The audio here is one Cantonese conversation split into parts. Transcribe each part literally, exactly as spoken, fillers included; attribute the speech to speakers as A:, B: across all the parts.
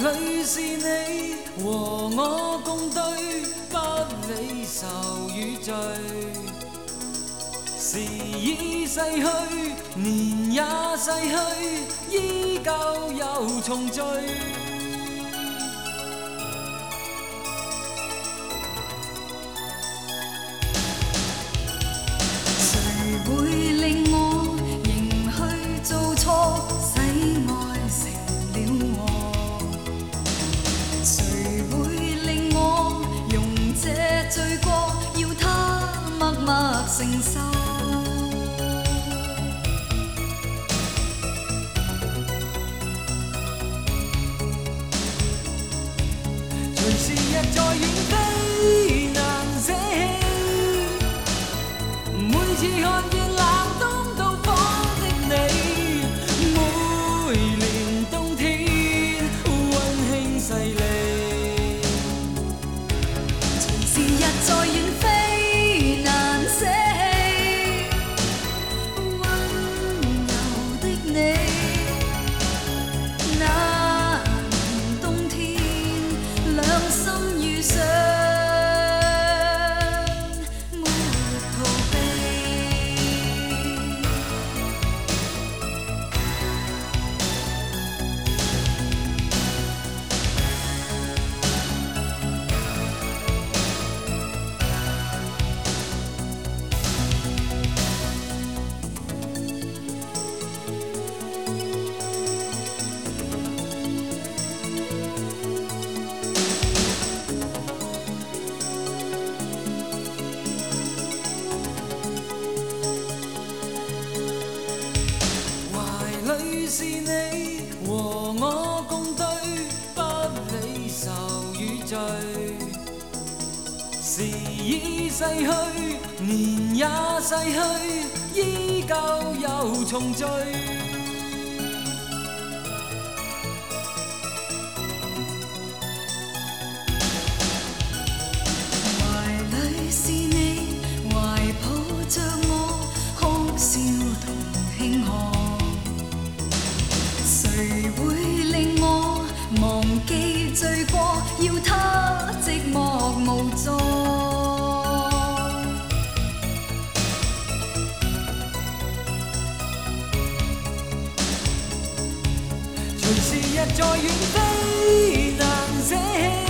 A: 里是你和我共对，不理愁与罪。时已逝去，年也逝去，依旧又重聚。
B: 谁会令我仍去做错，使爱成了祸？谁会令我用这罪过，要他默默承受？
A: 随时日在远飞，难舍弃。每次看见冷冬到访的你，每年冬天温馨细腻。
B: 随时日在远飞，难舍弃。温柔的你，那年冬天，两心遇上，没逃避。
A: 怀里是你和我共对，不理愁与罪。时已逝去，年也逝去，依旧又重聚。
B: 怀里是你，怀抱着我，哭笑同庆贺。谁会令我忘记罪过，要他寂寞无助？
A: 随时日在远飞，难舍弃。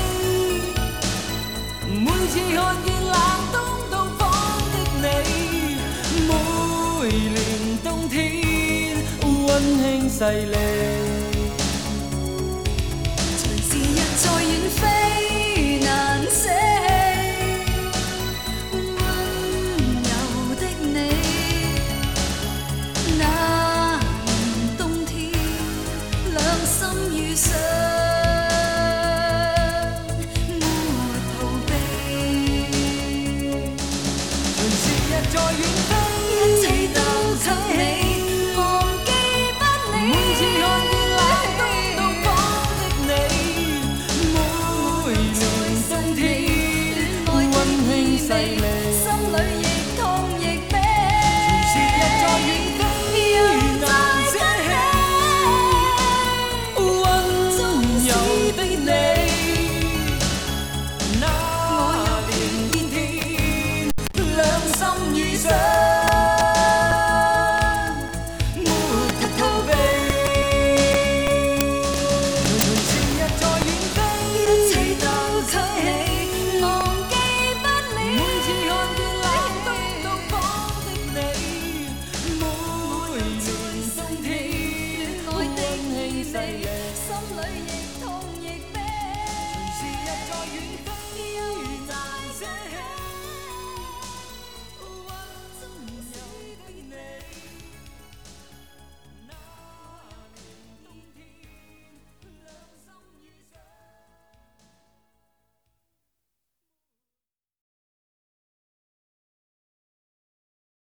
A: 每次看见冷冬到访的你，每年冬天温馨细腻。
B: 随时日在远飞。